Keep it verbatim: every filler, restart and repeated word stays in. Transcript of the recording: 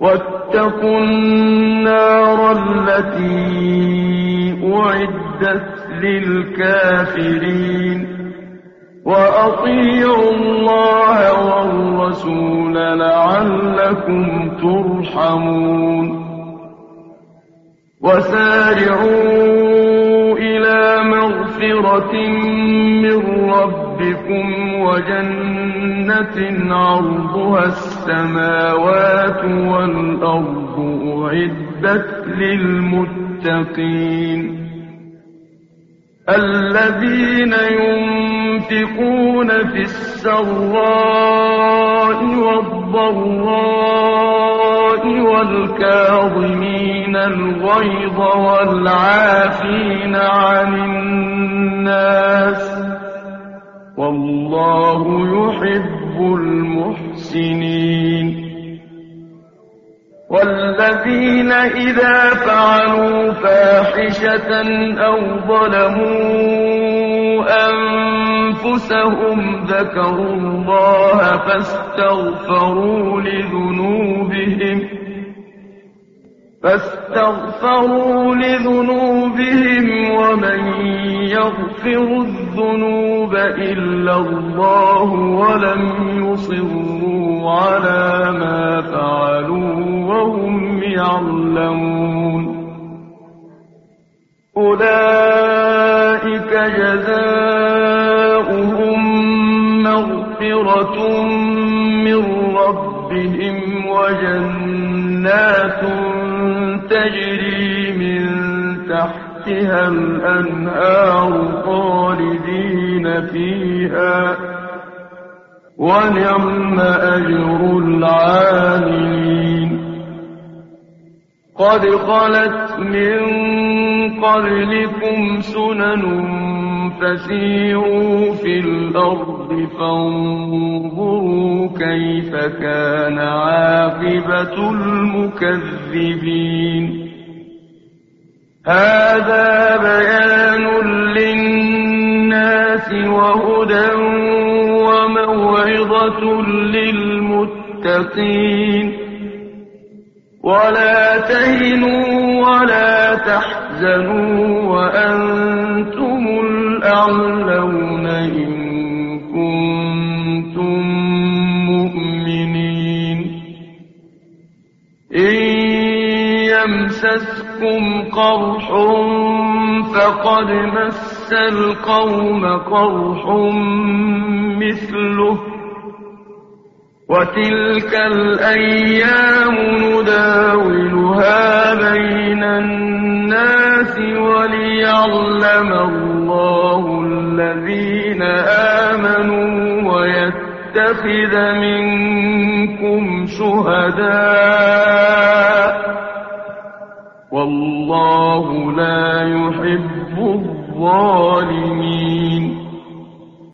واتقوا النار التي أعدت للكافرين وأطيعوا الله والرسول لعلكم ترحمون وسارعوا إلى مغفرة من ربكم وجنة عرضها السماوات والأرض أعدت للمتقين الذين ينفقون في السراء والضراء والكاظمين الغيظ والعافين عن الناس والله يحب المحسنين والذين إذا فعلوا فاحشة أو ظلموا أنفسهم ذكروا الله فاستغفروا لذنوبهم فاستغفروا لذنوبهم ومن يغفر الذنوب إلا الله ولم يصروا على ما فعلوا وهم يعلمون أولئك جزاؤهم مغفرة من ربهم وجنات تجري من تحتها الأنهار خالدين فيها ونعم أجر العاملين قد خلت من قبلكم سنن فسيروا في الأرض فانظروا كيف كان عاقبة المكذبين هذا بيان للناس وهدى وموعظة للمتقين ولا تهنوا ولا تحزنوا وأنتم الأعلون إن كنتم مؤمنين إن يمسسكم قرح فقد مس القوم قرح مثله وتلك الأيام نداولها بين الناس وليعلم الله الذين آمنوا ويتخذ منكم شهداء والله لا يحب الظالمين